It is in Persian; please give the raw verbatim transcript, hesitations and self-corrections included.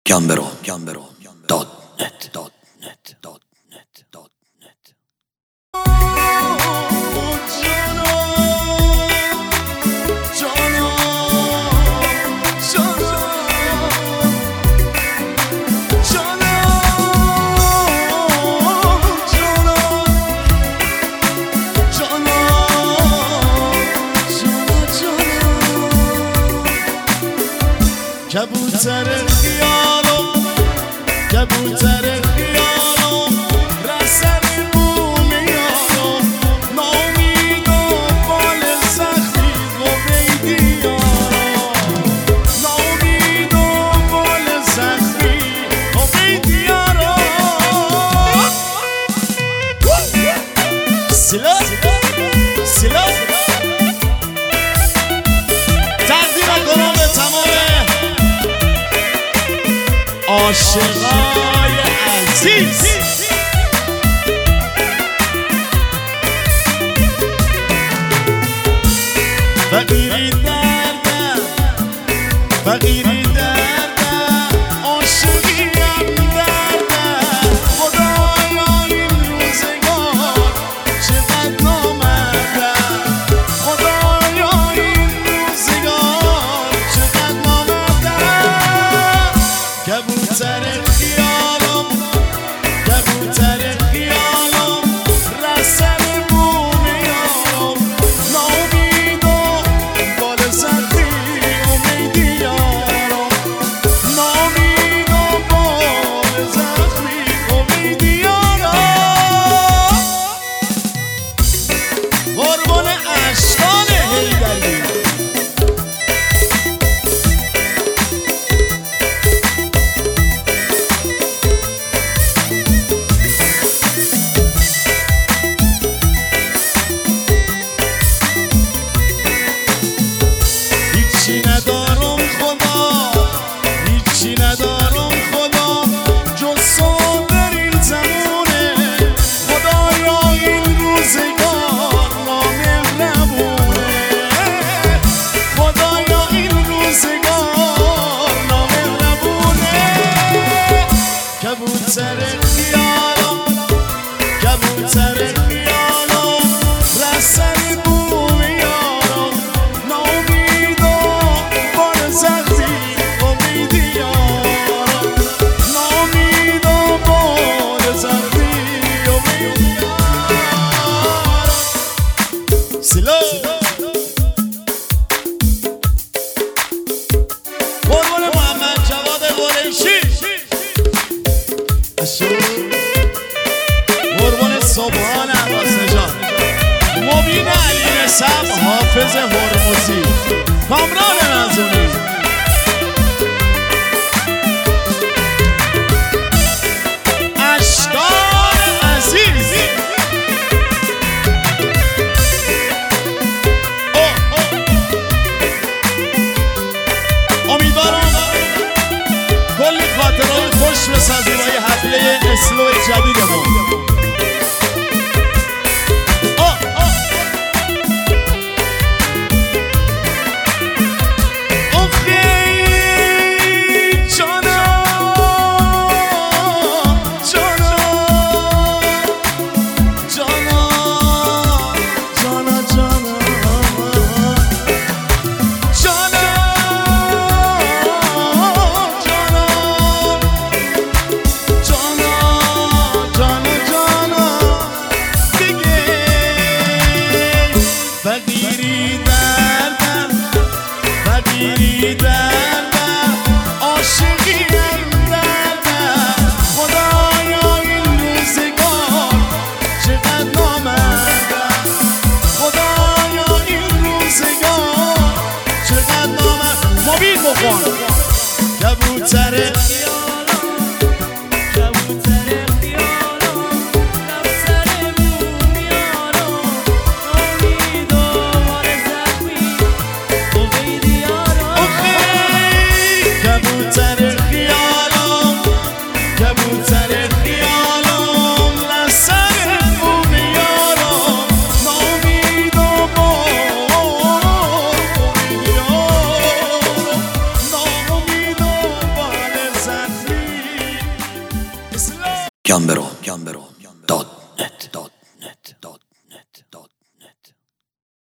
گمبرو گمبرو دات نت دات نت دات نت دات نت. کبوتر خیالم کبوتر خیالم رسن بوم یارم نامید و بال زخمی و بیدی یارم نامید و بال زخمی و بیدی یارم سلا سلا تقدیم کنم به تمام عاشقای عزیز. فقیری دردم فقیری دردم عاشقیم دردم خدایا این روزگار چقدر نامردم خدایا این روزگار چقدر نامردم. کبوتر خیالم کبوتر خیالم رسن بوم یارم نامید و بال زخمی امیدی یارم نامید و بال زخمی امیدی یارم. قربان اشکان حیدری ندارم خدا هیچی ندارم خدا جز تو در این زمونه خدایا این روزگار نامهربونه خدایا این روزگار نامهربونه. کبوتر خیالم کبوتر خیالم رسن بوم یارم نامید زخمی امیدی یارم نامید و بال زخمی امیدی یارم. سلو قربان محمد جواد قریشی قربان صبحان عباس نژاد مبین علی نسب حافظ هرمزی کامران نظامی اشکان عزیز. امیدوارم کلی خاطرهای خوش بسازی برای حفله اسلو جدیدمون. فقیری دردم فقیری دردم عاشقیم دردم خدایا این روزگار چقدر نامردم خدایا این روزگار چقدر نامردم. مبین بخون کبوتر گمبرو گمبرو دات نت